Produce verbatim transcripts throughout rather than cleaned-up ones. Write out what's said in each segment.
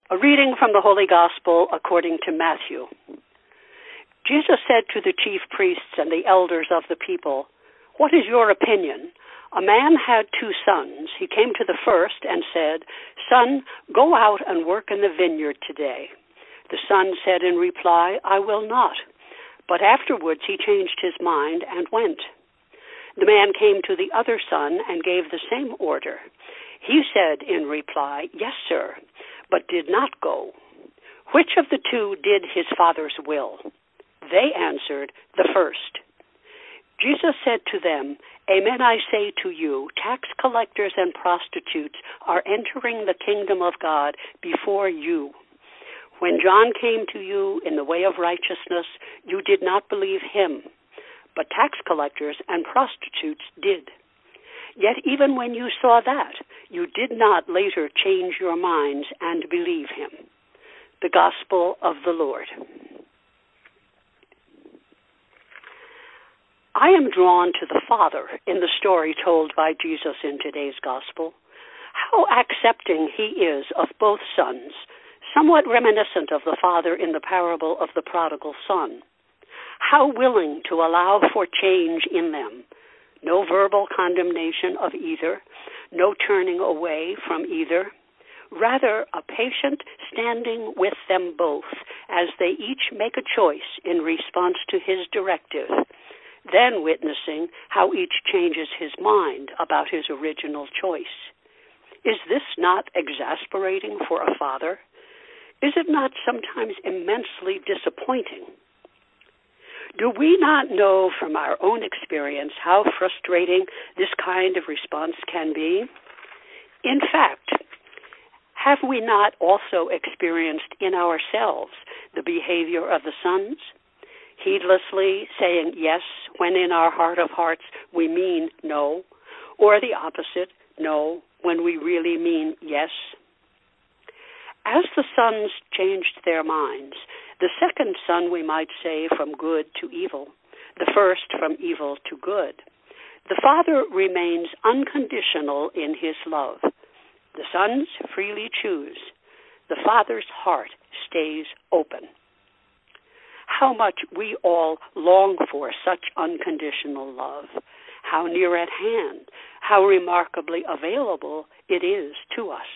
A reading from the Holy Gospel according to Matthew. Jesus said to the chief priests and the elders of the people, "What is your opinion? A man had two sons. He came to the first and said, 'Son, go out and work in the vineyard today.' The son said in reply, 'I will not.' But afterwards he changed his mind and went. The man came to the other son and gave the same order. He said in reply, 'Yes, sir,' but did not go. Which of the two did his father's will?" They answered, "The first." Jesus said to them, "Amen, I say to you, tax collectors and prostitutes are entering the kingdom of God before you. When John came to you in the way of righteousness, you did not believe him, but tax collectors and prostitutes did. Yet even when you saw that, you did not later change your minds and believe him." The Gospel of the Lord. I am drawn to the Father in the story told by Jesus in today's Gospel. How accepting he is of both sons, somewhat reminiscent of the Father in the parable of the prodigal son. How willing to allow for change in them. No verbal condemnation of either, no turning away from either. Rather, a patient standing with them both as they each make a choice in response to his directive, then witnessing how each changes his mind about his original choice. Is this not exasperating for a father? Is it not sometimes immensely disappointing? Do we not know from our own experience how frustrating this kind of response can be? In fact, have we not also experienced in ourselves the behavior of the sons? Heedlessly saying yes when in our heart of hearts we mean no, or the opposite, no, when we really mean yes? As the sons changed their minds, the second son, we might say, from good to evil, the first from evil to good, the Father remains unconditional in his love. The sons freely choose. The Father's heart stays open. How much we all long for such unconditional love, how near at hand, how remarkably available it is to us.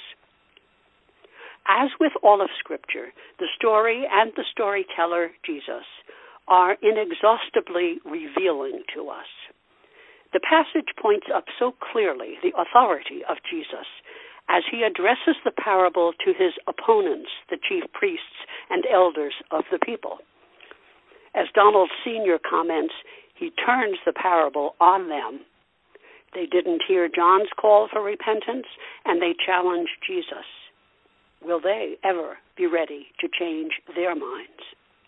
As with all of Scripture, the story and the storyteller, Jesus, are inexhaustibly revealing to us. The passage points up so clearly the authority of Jesus as he addresses the parable to his opponents, the chief priests and elders of the people. As Donald Senior comments, he turns the parable on them. They didn't hear John's call for repentance, and they challenged Jesus. Will they ever be ready to change their minds?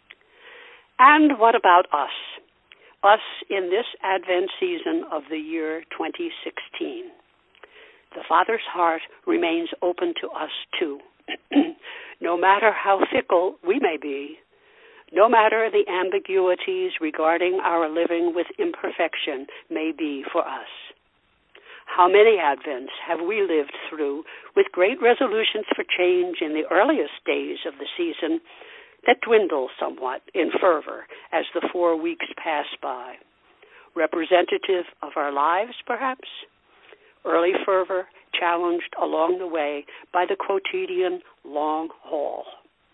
And what about us? Us in this Advent season of the year twenty sixteen. The Father's heart remains open to us too, no matter how fickle we may be, no matter the ambiguities regarding our living with imperfection may be for us. How many Advents have we lived through with great resolutions for change in the earliest days of the season that dwindle somewhat in fervor as the four weeks pass by? Representative of our lives, perhaps? Early fervor challenged along the way by the quotidian long haul.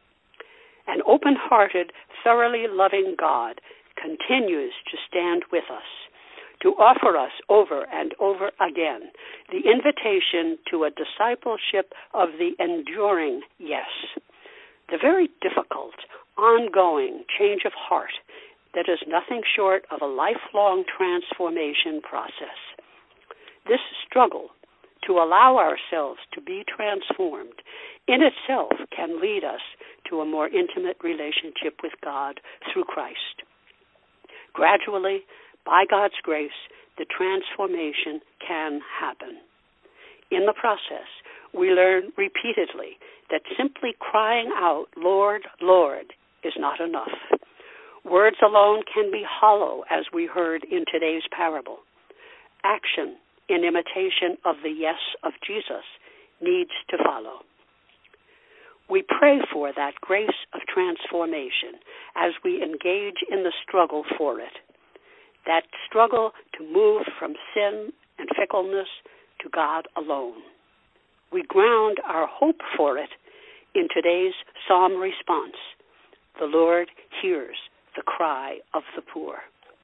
An open-hearted, thoroughly loving God continues to stand with us, to offer us over and over again the invitation to a discipleship of the enduring yes, the very difficult, ongoing change of heart that is nothing short of a lifelong transformation process. This struggle to allow ourselves to be transformed in itself can lead us to a more intimate relationship with God through Christ. Gradually, by God's grace, the transformation can happen. In the process, we learn repeatedly that simply crying out, "Lord, Lord," is not enough. Words alone can be hollow, as we heard in today's parable. Action, in imitation of the yes of Jesus, needs to follow. We pray for that grace of transformation as we engage in the struggle for it, that struggle to move from sin and fickleness to God alone. We ground our hope for it in today's psalm response. The Lord hears the cry of the poor.